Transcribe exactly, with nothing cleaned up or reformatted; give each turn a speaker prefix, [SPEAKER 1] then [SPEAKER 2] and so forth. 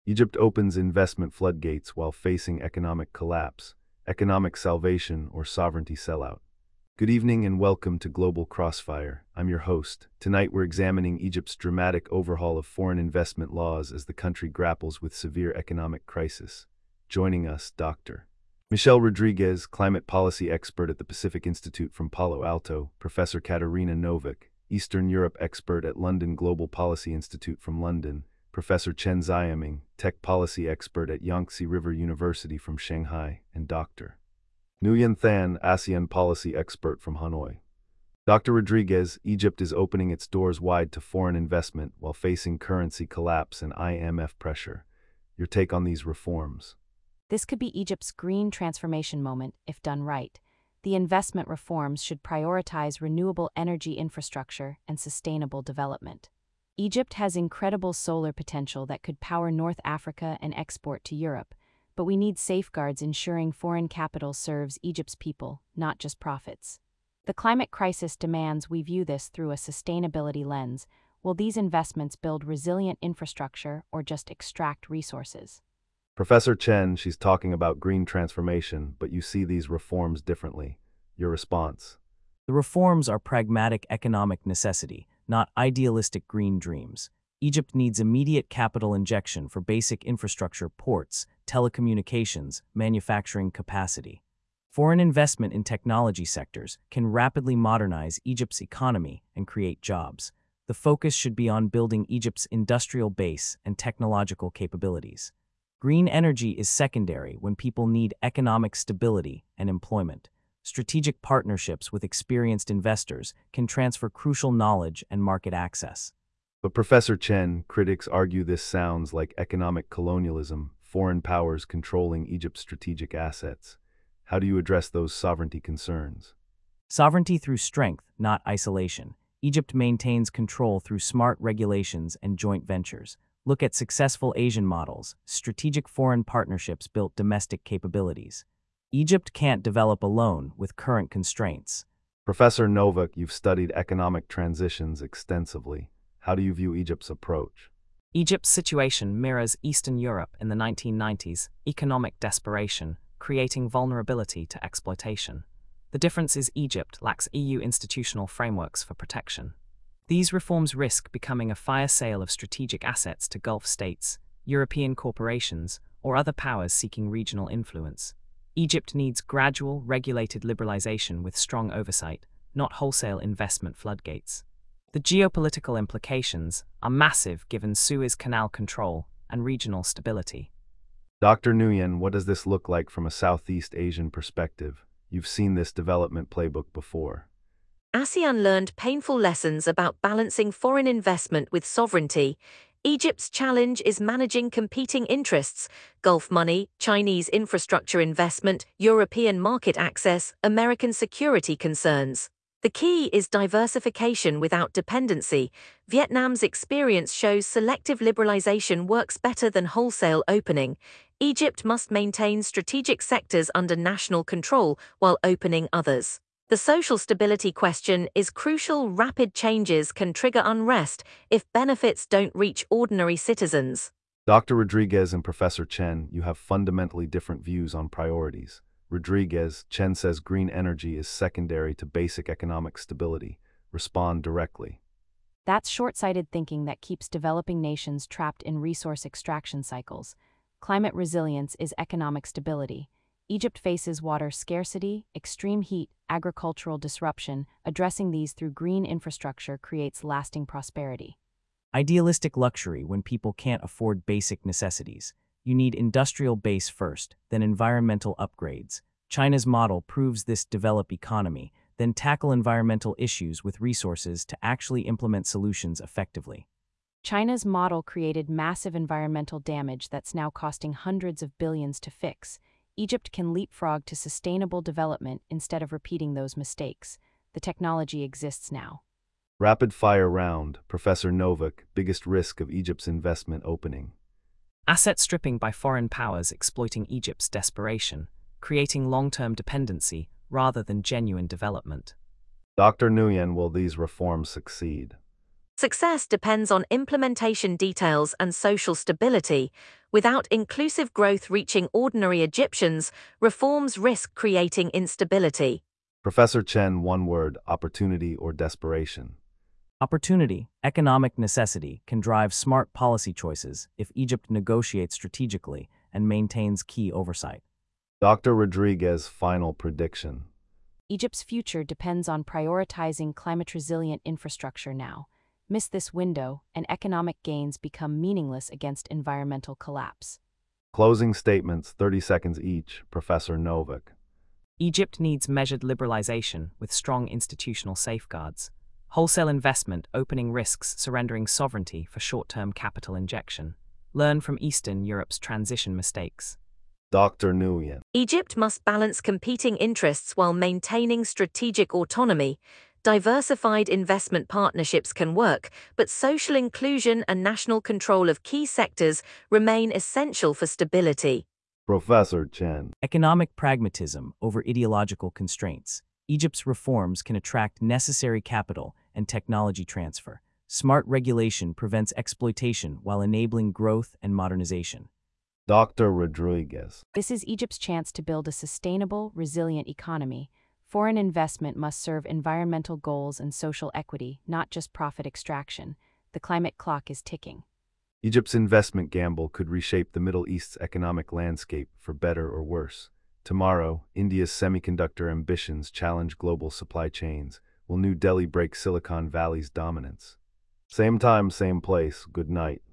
[SPEAKER 1] Egypt opens investment floodgates while facing economic collapse, economic salvation, or sovereignty sellout. Good evening and welcome to Global Crossfire. I'm your host. Tonight we're examining Egypt's dramatic overhaul of foreign investment laws as the country grapples with severe economic crisis. Joining us, Doctor Michelle Rodriguez, climate policy expert at the Pacific Institute from Palo Alto, Professor Katerina Novak, Eastern Europe expert at London Global Policy Institute from London, Professor Chen Xiaoming, tech policy expert at Yangtze River University from Shanghai, and Doctor Nguyen Than, ASEAN policy expert from Hanoi. Doctor Rodriguez, Egypt is opening its doors wide to foreign investment while facing currency collapse and I M F pressure. Your take on these reforms?
[SPEAKER 2] This could be Egypt's green transformation moment if done right. The investment reforms should prioritize renewable energy infrastructure and sustainable development. Egypt has incredible solar potential that could power North Africa and export to Europe, but we need safeguards ensuring foreign capital serves Egypt's people, not just profits. The climate crisis demands we view this through a sustainability lens. Will these investments build resilient infrastructure or just extract resources?
[SPEAKER 1] Professor Chen, she's talking about green transformation, but you see these reforms differently. Your response?
[SPEAKER 3] The reforms are pragmatic economic necessity, not idealistic green dreams. Egypt needs immediate capital injection for basic infrastructure, ports, telecommunications, manufacturing capacity. Foreign investment in technology sectors can rapidly modernize Egypt's economy and create jobs. The focus should be on building Egypt's industrial base and technological capabilities. Green energy is secondary when people need economic stability and employment. Strategic partnerships with experienced investors can transfer crucial knowledge and market access.
[SPEAKER 1] But Professor Chen, critics argue this sounds like economic colonialism, foreign powers controlling Egypt's strategic assets. How do you address those sovereignty concerns?
[SPEAKER 3] Sovereignty through strength, not isolation. Egypt maintains control through smart regulations and joint ventures. Look at successful Asian models. Strategic foreign partnerships built domestic capabilities. Egypt can't develop alone with current constraints.
[SPEAKER 1] Professor Novak, you've studied economic transitions extensively. How do you view Egypt's approach?
[SPEAKER 4] Egypt's situation mirrors Eastern Europe in the nineteen nineties, economic desperation, creating vulnerability to exploitation. The difference is Egypt lacks E U institutional frameworks for protection. These reforms risk becoming a fire sale of strategic assets to Gulf states, European corporations, or other powers seeking regional influence. Egypt needs gradual, regulated liberalization with strong oversight, not wholesale investment floodgates. The geopolitical implications are massive given Suez Canal control and regional stability.
[SPEAKER 1] Doctor Nguyen, what does this look like from a Southeast Asian perspective? You've seen this development playbook before.
[SPEAKER 5] ASEAN learned painful lessons about balancing foreign investment with sovereignty. Egypt's challenge is managing competing interests: Gulf money, Chinese infrastructure investment, European market access, American security concerns. The key is diversification without dependency. Vietnam's experience shows selective liberalization works better than wholesale opening. Egypt must maintain strategic sectors under national control while opening others. The social stability question is crucial. Rapid changes can trigger unrest if benefits don't reach ordinary citizens.
[SPEAKER 1] Doctor Rodriguez and Professor Chen, you have fundamentally different views on priorities. Rodriguez, Chen says green energy is secondary to basic economic stability. Respond directly.
[SPEAKER 2] That's short-sighted thinking that keeps developing nations trapped in resource extraction cycles. Climate resilience is economic stability. Egypt faces water scarcity, extreme heat, agricultural disruption. Addressing these through green infrastructure creates lasting prosperity.
[SPEAKER 3] Idealistic luxury when people can't afford basic necessities. You need industrial base first, then environmental upgrades. China's model proves this: develop economy, then tackle environmental issues with resources to actually implement solutions effectively.
[SPEAKER 2] China's model created massive environmental damage that's now costing hundreds of billions to fix. Egypt can leapfrog to sustainable development instead of repeating those mistakes. The technology exists now.
[SPEAKER 1] Rapid fire round. Professor Novak, biggest risk of Egypt's investment opening.
[SPEAKER 4] Asset stripping by foreign powers exploiting Egypt's desperation, creating long-term dependency rather than genuine development.
[SPEAKER 1] Doctor Nguyen, will these reforms succeed?
[SPEAKER 5] Success depends on implementation details and social stability. Without inclusive growth reaching ordinary Egyptians, reforms risk creating instability.
[SPEAKER 1] Professor Chen, one word, opportunity or desperation.
[SPEAKER 3] Opportunity, economic necessity, can drive smart policy choices if Egypt negotiates strategically and maintains key oversight.
[SPEAKER 1] Doctor Rodriguez, final prediction.
[SPEAKER 2] Egypt's future depends on prioritizing climate-resilient infrastructure now. Miss this window, and economic gains become meaningless against environmental collapse.
[SPEAKER 1] Closing statements, thirty seconds each. Professor Novak.
[SPEAKER 4] Egypt needs measured liberalization with strong institutional safeguards. Wholesale investment opening risks surrendering sovereignty for short-term capital injection. Learn from Eastern Europe's transition mistakes.
[SPEAKER 1] Doctor Nguyen.
[SPEAKER 5] Egypt must balance competing interests while maintaining strategic autonomy. Diversified investment partnerships can work, but social inclusion and national control of key sectors remain essential for stability.
[SPEAKER 1] Professor Chen.
[SPEAKER 3] Economic pragmatism over ideological constraints. Egypt's reforms can attract necessary capital and technology transfer. Smart regulation prevents exploitation while enabling growth and modernization.
[SPEAKER 1] Doctor Rodriguez.
[SPEAKER 2] This is Egypt's chance to build a sustainable, resilient economy. Foreign investment must serve environmental goals and social equity, not just profit extraction. The climate clock is ticking.
[SPEAKER 1] Egypt's investment gamble could reshape the Middle East's economic landscape for better or worse. Tomorrow, India's semiconductor ambitions challenge global supply chains. Will New Delhi break Silicon Valley's dominance? Same time, same place. Good night.